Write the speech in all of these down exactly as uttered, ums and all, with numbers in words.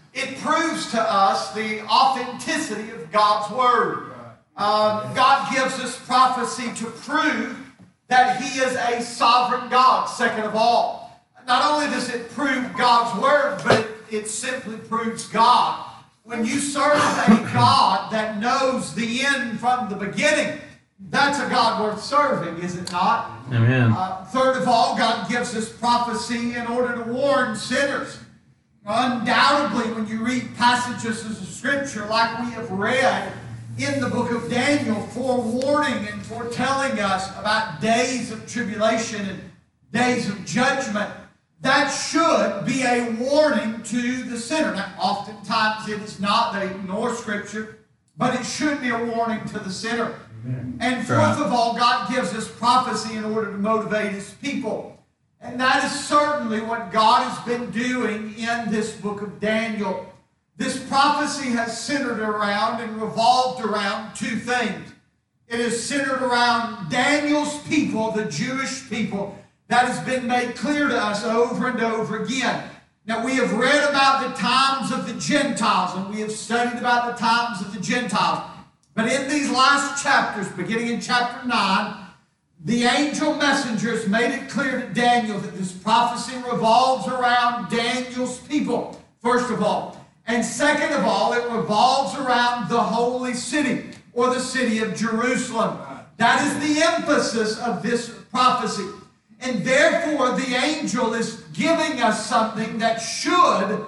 it proves to us the authenticity of God's Word. Uh, God gives us prophecy to prove that He is a sovereign God, second of all. Not only does it prove God's Word, but it, it simply proves God. When you serve a God that knows the end from the beginning, that's a God worth serving, is it not? Amen. Uh, third of all, God gives us prophecy in order to warn sinners. Undoubtedly, when you read passages of Scripture like we have read in the book of Daniel, forewarning and foretelling us about days of tribulation and days of judgment, that should be a warning to the sinner. Now, oftentimes it is not. They ignore Scripture, but it should be a warning to the sinner. Amen. And fourth of all, God gives us prophecy in order to motivate His people. And that is certainly what God has been doing in this book of Daniel. This prophecy has centered around and revolved around two things. It is centered around Daniel's people, the Jewish people. That has been made clear to us over and over again. Now, we have read about the times of the Gentiles, and we have studied about the times of the Gentiles. But in these last chapters, beginning in chapter nine, the angel messengers made it clear to Daniel that this prophecy revolves around Daniel's people, first of all. And second of all, it revolves around the holy city, or the city of Jerusalem. That is the emphasis of this prophecy. And therefore, the angel is giving us something that should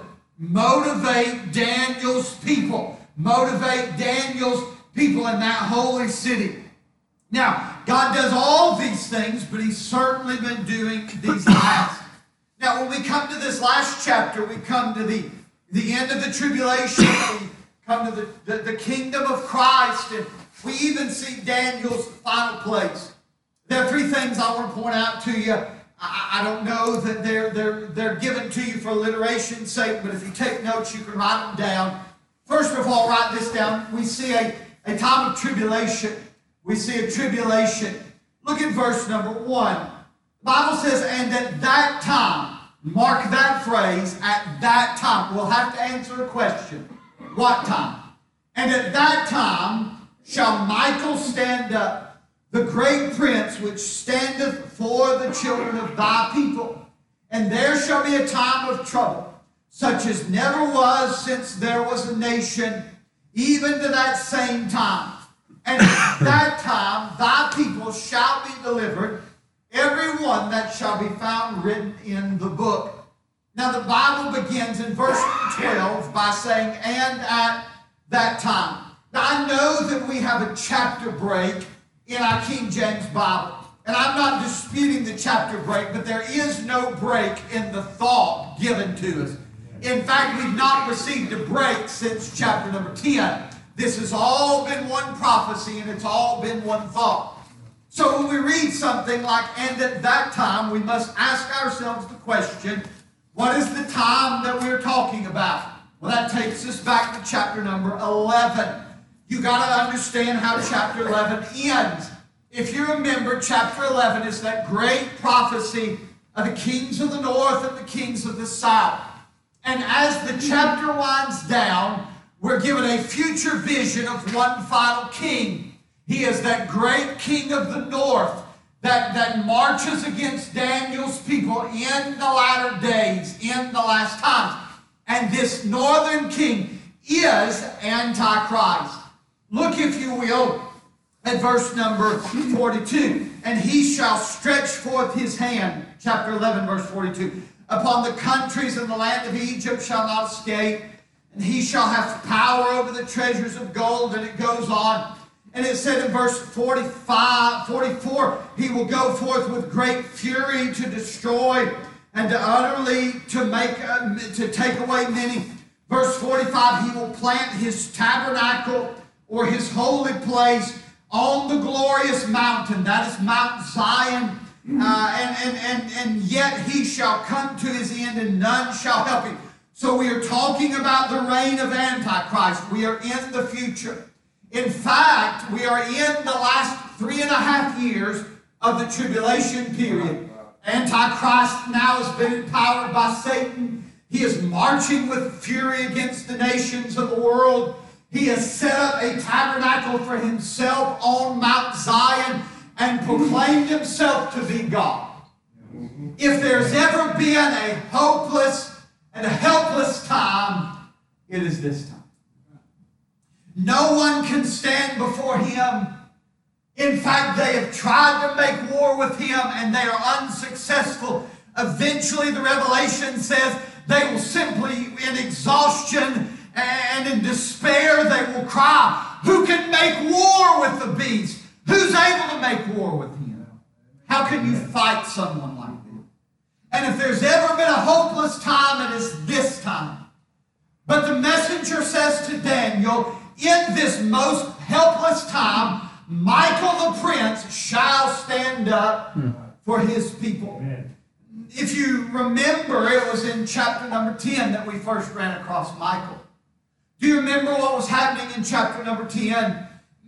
motivate Daniel's people. Motivate Daniel's people in that holy city. Now, God does all these things, but He's certainly been doing these last. Now, when we come to this last chapter, we come to the, the end of the tribulation. We come to the, the, the kingdom of Christ, and we even see Daniel's final place. There are three things I want to point out to you. I, I don't know that they're, they're, they're given to you for alliteration's sake, but if you take notes, you can write them down. First of all, write this down. We see a, a time of tribulation. We see a tribulation. Look at verse number one. The Bible says, and at that time, mark that phrase, at that time. We'll have to answer a question. What time? And at that time shall Michael stand up, the great prince which standeth for the children of thy people. And there shall be a time of trouble, such as never was since there was a nation, even to that same time. And at that time thy people shall be delivered, every one that shall be found written in the book. Now the Bible begins in verse twelve by saying, and at that time. Now I know that we have a chapter break in our King James Bible. And I'm not disputing the chapter break, but there is no break in the thought given to us. In fact, we've not received a break since chapter number ten. This has all been one prophecy, and it's all been one thought. So when we read something like, and at that time, we must ask ourselves the question, what is the time that we're talking about? Well, that takes us back to chapter number eleven. You got to understand how chapter eleven ends. If you remember, chapter eleven is that great prophecy of the kings of the north and the kings of the south. And as the chapter winds down, we're given a future vision of one final king. He is that great king of the north that, that marches against Daniel's people in the latter days, in the last times. And this northern king is Antichrist. Look, if you will, at verse number forty-two. And he shall stretch forth his hand, chapter eleven, verse forty-two. Upon the countries and the land of Egypt shall not escape. And he shall have power over the treasures of gold. And it goes on. And it said in verse forty-five, forty-four, he will go forth with great fury to destroy and to utterly to make, uh, to take away many. Verse forty-five, he will plant his tabernacle or his holy place on the glorious mountain. That is Mount Zion. Uh, and, and, and, and yet he shall come to his end and none shall help him. So we are talking about the reign of Antichrist. We are in the future. In fact, we are in the last three and a half years of the tribulation period. Antichrist now has been empowered by Satan. He is marching with fury against the nations of the world. He has set up a tabernacle for himself on Mount Zion and proclaimed himself to be God. If there's ever been a hopeless and a helpless time, it is this time. No one can stand before him. In fact, they have tried to make war with him and they are unsuccessful. Eventually, the Revelation says they will simply, in exhaustion and in despair, they will cry, who can make war with the beast? Who's able to make war with him? How can you fight someone like this? And if there's ever been a hopeless time, it is this time. But the messenger says to Daniel, in this most helpless time, Michael the prince shall stand up for his people. Amen. If you remember, it was in chapter number ten that we first ran across Michael. Do you remember what was happening in chapter number ten?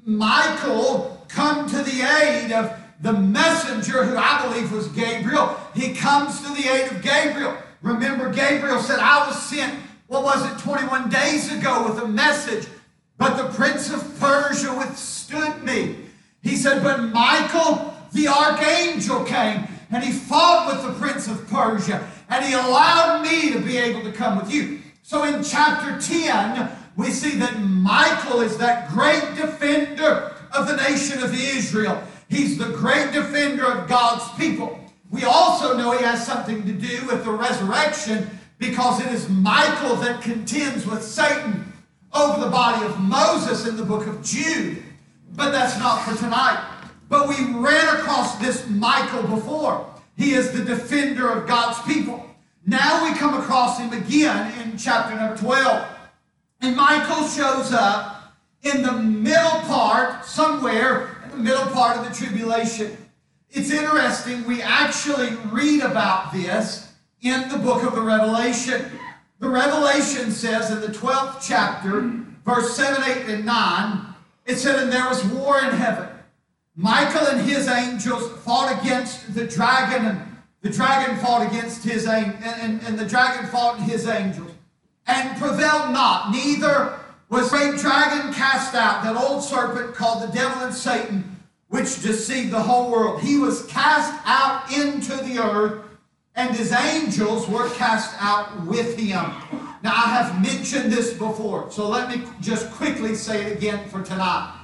Michael come to the aid of the messenger, who I believe was Gabriel. He comes to the aid of Gabriel. Remember, Gabriel said, I was sent, what was it, twenty-one days ago with a message, but the prince of Persia withstood me. He said, but Michael, the archangel, came, and he fought with the prince of Persia, and he allowed me to be able to come with you. So in chapter ten, we see that Michael is that great defender of the nation of Israel. He's the great defender of God's people. We also know he has something to do with the resurrection, because it is Michael that contends with Satan over the body of Moses in the book of Jude. But that's not for tonight. But we ran across this Michael before. He is the defender of God's people. Now we come across him again in chapter number twelve. And Michael shows up in the middle part, somewhere in the middle part of the tribulation. It's interesting, we actually read about this in the book of the Revelation. The Revelation says in the twelfth chapter, verse seven, eight, and nine, it said, and there was war in heaven. Michael and his angels fought against the dragon, and the dragon fought against his and, and, and the dragon fought his angels, and prevailed not. Neither was the great dragon cast out, that old serpent called the devil and Satan, which deceived the whole world. He was cast out into the earth, and his angels were cast out with him. Now, I have mentioned this before, so let me just quickly say it again for tonight.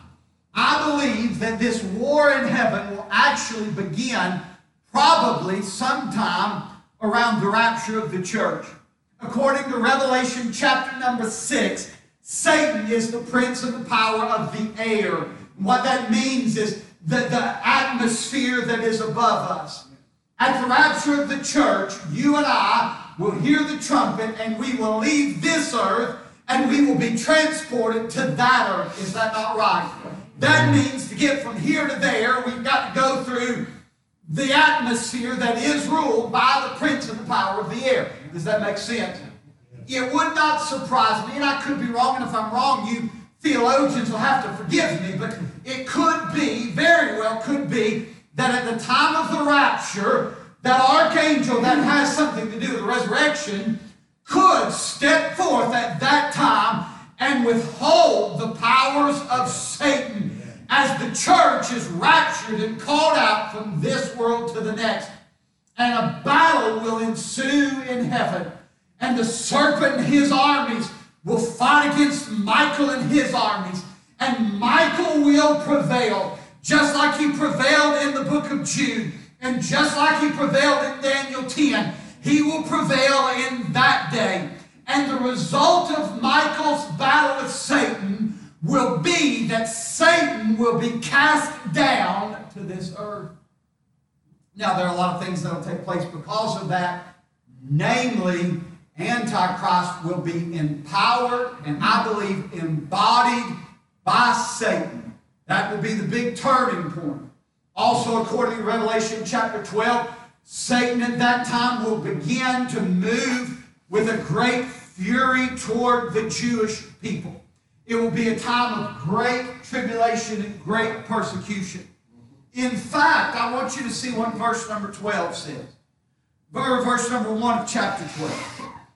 I believe that this war in heaven will actually begin probably sometime around the rapture of the church. According to Revelation chapter number six, Satan is the prince of the power of the air. What that means is that the atmosphere that is above us. At the rapture of the church, you and I will hear the trumpet, and we will leave this earth, and we will be transported to that earth. Is that not right? That means to get from here to there, we've got to go through the atmosphere that is ruled by the prince of the power of the air. Does that make sense? It would not surprise me, and I could be wrong, and if I'm wrong, you theologians will have to forgive me, but it could be, very well could be, that at the time of the rapture, that archangel that has something to do with the resurrection could step forth at that time and withhold the powers of Satan as the church is raptured and called out from this world to the next. And a battle will ensue in heaven. And the serpent and his armies will fight against Michael and his armies. And Michael will prevail, just like he prevailed in the book of Jude. And just like he prevailed in Daniel ten, he will prevail in that day. And the result of Michael's battle with Satan will be that Satan will be cast down to this earth. Now, there are a lot of things that will take place because of that. Namely, Antichrist will be empowered and, I believe, embodied by Satan. That will be the big turning point. Also, according to Revelation chapter twelve, Satan at that time will begin to move with a great fury toward the Jewish people. It will be a time of great tribulation and great persecution. In fact, I want you to see what verse number twelve says. Verse number one of chapter twelve.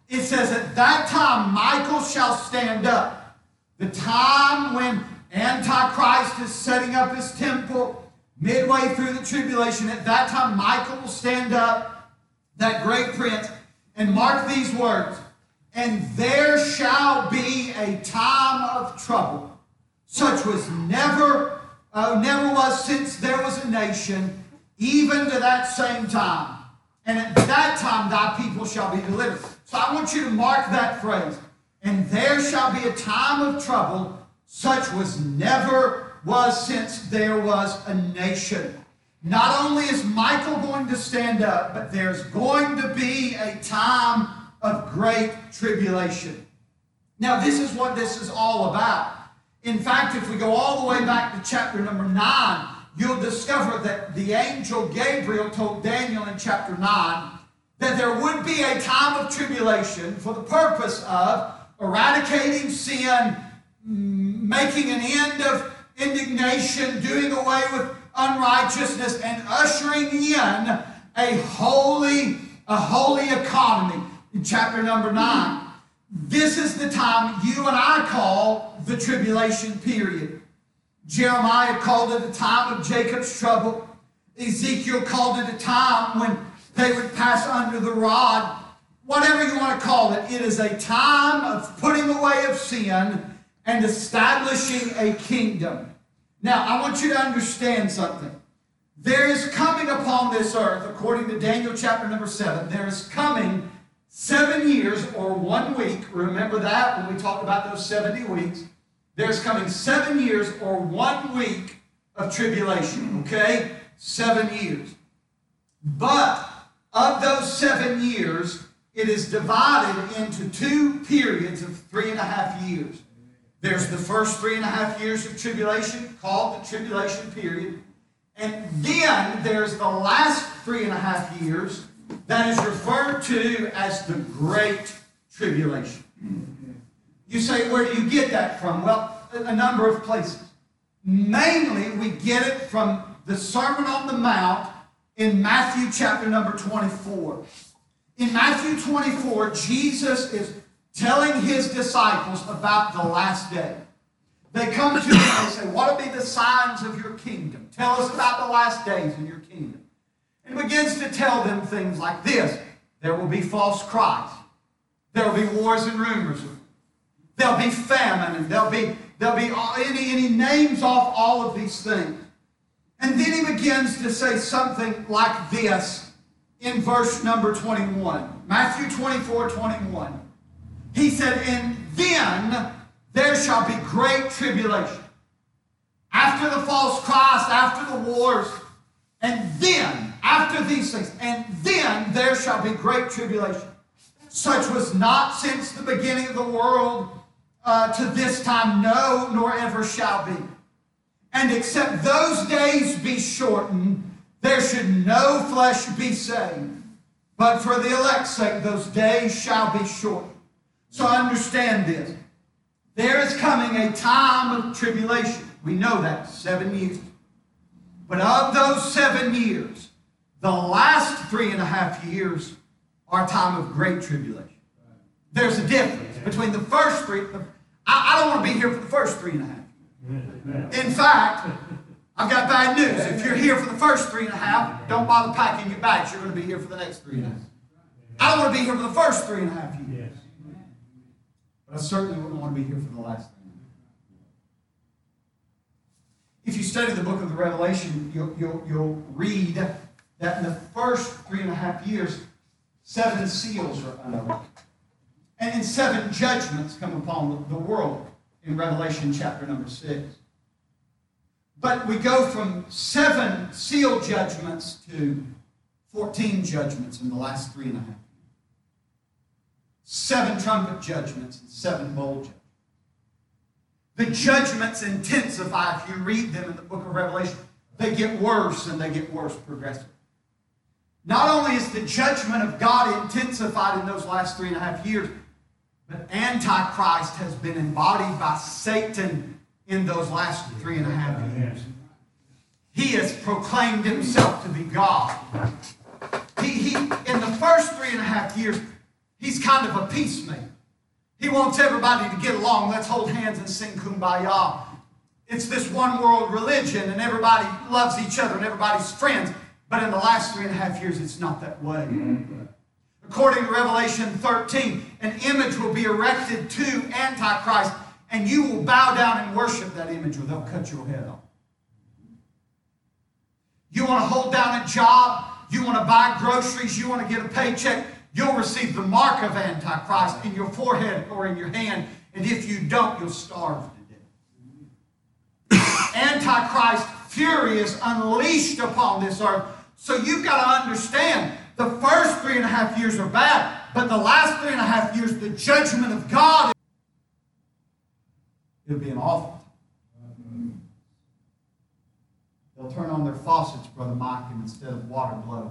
It says, at that time Michael shall stand up. The time when Antichrist is setting up his temple, midway through the tribulation, at that time Michael will stand up, that great prince, and mark these words, and there shall be a time of trouble, such was never, uh, never was since there was a nation, even to that same time. And at that time thy people shall be delivered. So I want you to mark that phrase. And there shall be a time of trouble, such was never was since there was a nation. Not only is Michael going to stand up, but there's going to be a time of great tribulation. Now, this is what this is all about. In fact, if we go all the way back to chapter number nine, you'll discover that the angel Gabriel told Daniel in chapter nine that there would be a time of tribulation for the purpose of eradicating sin, making an end of indignation, doing away with unrighteousness, and ushering in a holy, a holy economy in chapter number nine. This is the time you and I call the tribulation period. Jeremiah called it a time of Jacob's trouble. Ezekiel called it a time when they would pass under the rod. Whatever you want to call it, it is a time of putting away of sin and establishing a kingdom. Now, I want you to understand something. There is coming upon this earth, according to Daniel chapter number seven, there is coming seven years or one week. Remember that when we talked about those seventy weeks. There's coming seven years or one week of tribulation, okay? Seven years. But of those seven years, it is divided into two periods of three and a half years. There's the first three and a half years of tribulation, called the tribulation period. And then there's the last three and a half years that is referred to as the Great Tribulation. You say, where do you get that from? Well, a number of places. Mainly, we get it from the Sermon on the Mount in Matthew chapter number twenty-four. In Matthew twenty-four, Jesus is telling his disciples about the last day. They come to him and they say, what will be the signs of your kingdom? Tell us about the last days of your kingdom. And he begins to tell them things like this. There will be false Christs. There will be wars and rumors. There'll be famine, and there'll be, there'll be any, any names off all of these things. And then he begins to say something like this in verse number twenty-one. Matthew twenty-four, twenty-one. He said, and then there shall be great tribulation. After the false Christ, after the wars, and then, after these things, and then there shall be great tribulation. Such was not since the beginning of the world uh, to this time, no, nor ever shall be. And except those days be shortened, there should no flesh be saved. But for the elect's sake, those days shall be shortened. So understand this. There is coming a time of tribulation. We know that, seven years. But of those seven years, the last three and a half years are a time of great tribulation. There's a difference between the first three. I, I don't want to be here for the first three and a half. In fact, I've got bad news. If you're here for the first three and a half, don't bother packing your bags. You're going to be here for the next three and a half. I don't want to be here for the first three and a half years. But I certainly wouldn't want to be here for the last three. If you study the book of the Revelation, you'll, you'll, you'll read that in the first three and a half years, seven seals are unopened. And then seven judgments come upon the world in Revelation chapter number six. But we go from seven seal judgments to fourteen judgments in the last three and a half years. Seven trumpet judgments and seven bowl judgments. The judgments intensify if you read them in the book of Revelation. They get worse and they get worse progressively. Not only is the judgment of God intensified in those last three and a half years, but Antichrist has been embodied by Satan in those last three and a half years. He has proclaimed himself to be God. He, he, in the first three and a half years, He's kind of a peacemaker. He wants everybody to get along. Let's hold hands and sing Kumbaya. It's this one world religion, and everybody loves each other, and everybody's friends. But in the last three and a half years, it's not that way. According to Revelation thirteen, an image will be erected to Antichrist, and you will bow down and worship that image, or they'll cut your head off. You want to hold down a job, you want to buy groceries, you want to get a paycheck, you'll receive the mark of Antichrist in your forehead or in your hand, and if you don't, you'll starve to death. Antichrist fury is unleashed upon this earth. So you've got to understand, the first three and a half years are bad, but the last three and a half years, the judgment of God, it'll be an awful time. They'll turn on their faucets, Brother Mike, and instead of water, blood.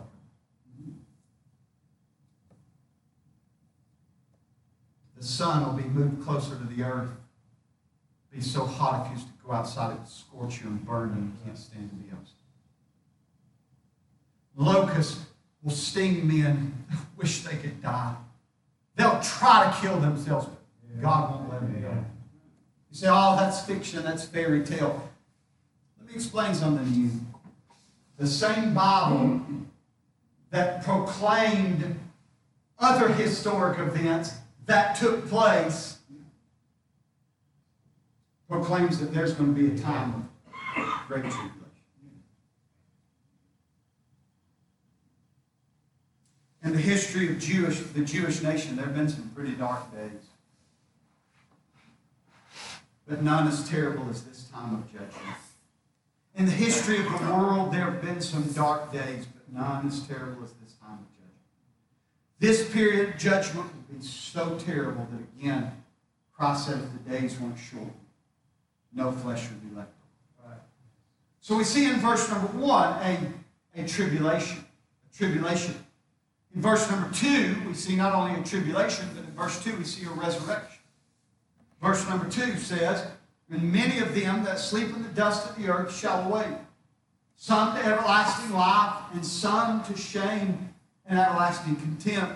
The sun will be moved closer to the earth. It'll be so hot if you used to go outside, it would scorch you and burn you, and you can't stand to be outside. Locusts will sting men, wish they could die. They'll try to kill themselves, but God won't let them go. You say, oh, that's fiction, that's fairy tale. Let me explain something to you. The same Bible that proclaimed other historic events that took place proclaims that there's going to be a time of great tribulation. In the history of Jewish, the Jewish nation, there have been some pretty dark days. But none as terrible as this time of judgment. In the history of the world, there have been some dark days, but none as terrible as this time of judgment. This period of judgment will be so terrible that, again, Christ said if the days weren't short, no flesh would be left. Right. So we see in verse number one a, a tribulation. A tribulation. In verse number two, we see not only a tribulation, but in verse two we see a resurrection. Verse number two says, and many of them that sleep in the dust of the earth shall awake, some to everlasting life, and some to shame and everlasting contempt.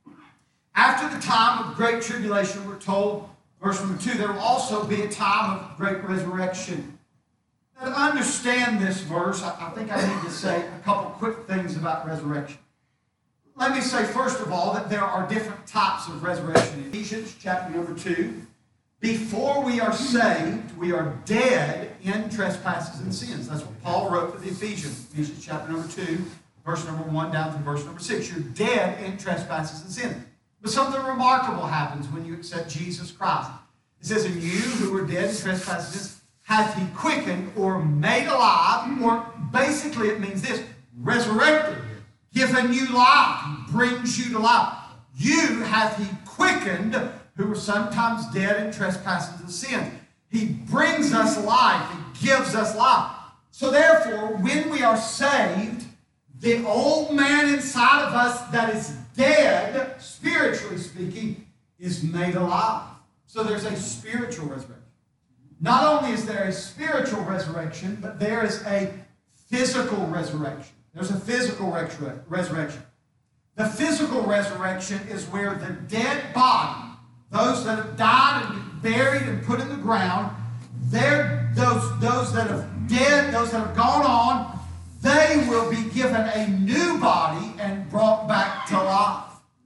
After the time of great tribulation, we're told, verse number two, there will also be a time of great resurrection. Now, to understand this verse, I think I need to say a couple quick things about resurrection. Let me say, first of all, that there are different types of resurrection. In Ephesians chapter number two, before we are saved, we are dead in trespasses and sins. That's what Paul wrote to the Ephesians. Ephesians chapter number two, verse number one down through verse number six. You're dead in trespasses and sins. But something remarkable happens when you accept Jesus Christ. It says, and you who were dead in trespasses and sins, hath he quickened or made alive, or basically it means this, resurrected, given you life, he brings you to life. You hath he quickened, who were sometimes dead in trespasses and sins. He brings us life. He gives us life. So therefore, when we are saved, the old man inside of us that is dead, spiritually speaking, is made alive. So there's a spiritual resurrection. Not only is there a spiritual resurrection, but there is a physical resurrection. There's a physical resur- resurrection. The physical resurrection is where the dead body, those that have died and been buried and put in the ground, they're, those, those that have dead, those that have gone on, they will be given a new body and brought back to life.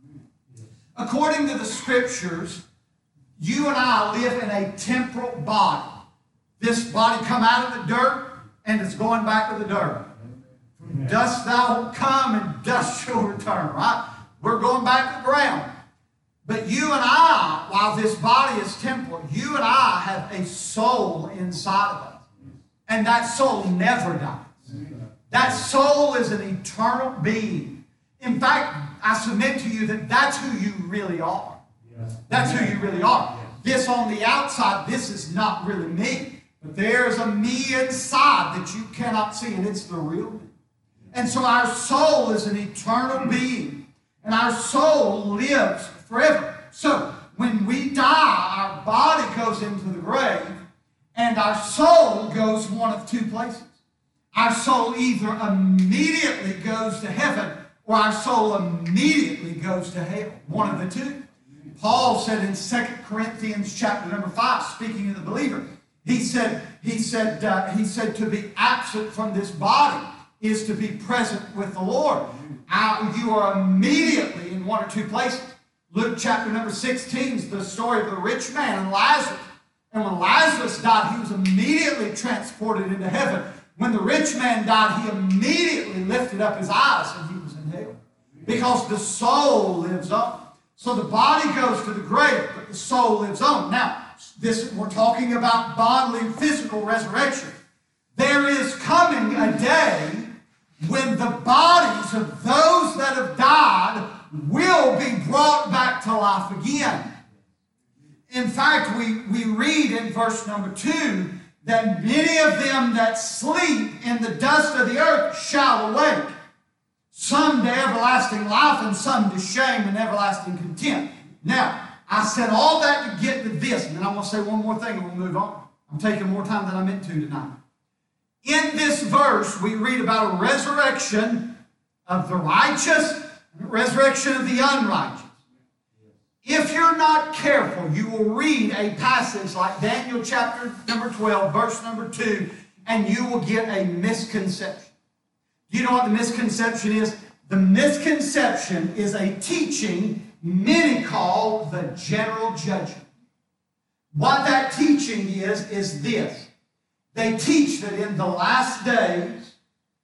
According to the Scriptures, you and I live in a temporal body. This body come out of the dirt and it's going back to the dirt. From dust thou wilt come and dust shall return, right? We're going back to the ground. But you and I, while this body is temporal, you and I have a soul inside of us. And that soul never dies. That soul is an eternal being. In fact, I submit to you that that's who you really are. That's who you really are. This on the outside, this is not really me. But there's a me inside that you cannot see, and it's the real me. And so our soul is an eternal being. And our soul lives forever. So when we die, our body goes into the grave, and our soul goes one of two places. Our soul either immediately goes to heaven, or our soul immediately goes to hell. One of the two. Paul said in Second Corinthians chapter number five, speaking of the believer, he said, he said, uh, he said to be absent from this body is to be present with the Lord. Uh, you are immediately in one or two places. Luke chapter number sixteen is the story of the rich man and Lazarus. And when Lazarus died, he was immediately transported into heaven. When the rich man died, he immediately lifted up his eyes and he was in hell. Because the soul lives on. So the body goes to the grave, but the soul lives on. Now, this we're talking about bodily, physical resurrection. There is coming a day when the bodies of those that have died will be brought back to life again. In fact, we, we read in verse number two that many of them that sleep in the dust of the earth shall awake, some to everlasting life and some to shame and everlasting contempt. Now, I said all that to get to this, and then I want to say one more thing and we'll move on. I'm taking more time than I meant to tonight. In this verse, we read about a resurrection of the righteous and a resurrection of the unrighteous. If you're not careful, you will read a passage like Daniel chapter number twelve, verse number two, and you will get a misconception. Do you know what the misconception is? The misconception is a teaching many call the general judgment. What that teaching is, is this. They teach that in the last days,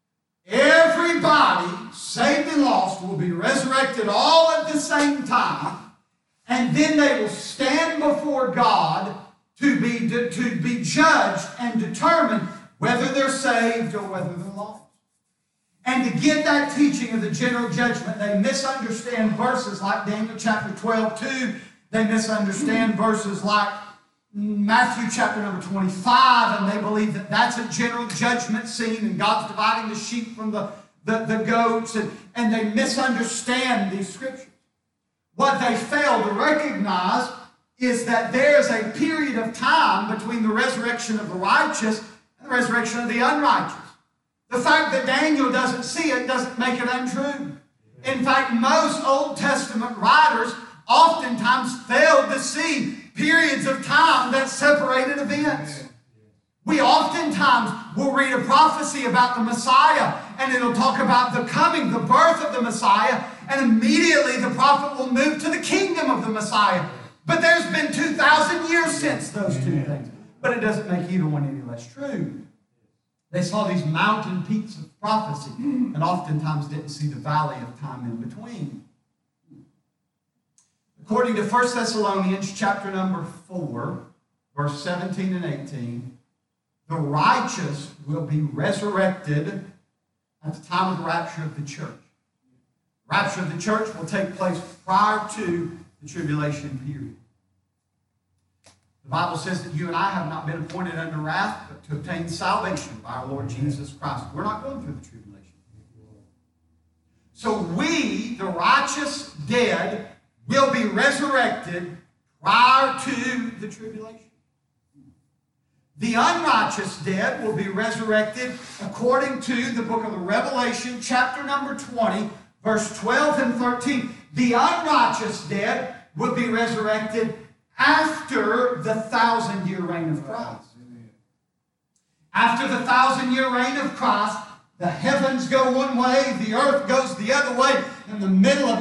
everybody, saved and lost, will be resurrected all at the same time, and then they will stand before God to be, to, to be judged and determine whether they're saved or whether they're lost. And to get that teaching of the general judgment, they misunderstand verses like Daniel chapter twelve, two. They misunderstand verses like Matthew chapter number twenty-five, and they believe that that's a general judgment scene and God's dividing the sheep from the, the, the goats, and, and they misunderstand these scriptures. What they fail to recognize is that there is a period of time between the resurrection of the righteous and the resurrection of the unrighteous. The fact that Daniel doesn't see it doesn't make it untrue. In fact, most Old Testament writers oftentimes failed to see periods of time that separated events. We oftentimes will read a prophecy about the Messiah, and it'll talk about the coming, the birth of the Messiah, and immediately the prophet will move to the kingdom of the Messiah. But there's been two thousand years since those two things. But it doesn't make either one any less true. They saw these mountain peaks of prophecy and oftentimes didn't see the valley of time in between. According to First Thessalonians chapter number four, verse seventeen and eighteen, the righteous will be resurrected at the time of the rapture of the church. The rapture of the church will take place prior to the tribulation period. The Bible says that you and I have not been appointed under wrath, but to obtain salvation by our Lord Jesus Christ. We're not going through the tribulation. So we, the righteous dead, will be resurrected prior to the tribulation. The unrighteous dead will be resurrected according to the book of the Revelation, chapter number twenty, verse twelve and thirteen. The unrighteous dead will be resurrected after the thousand-year reign of Christ. After the thousand-year reign of Christ, the heavens go one way, the earth goes the other way, in the middle of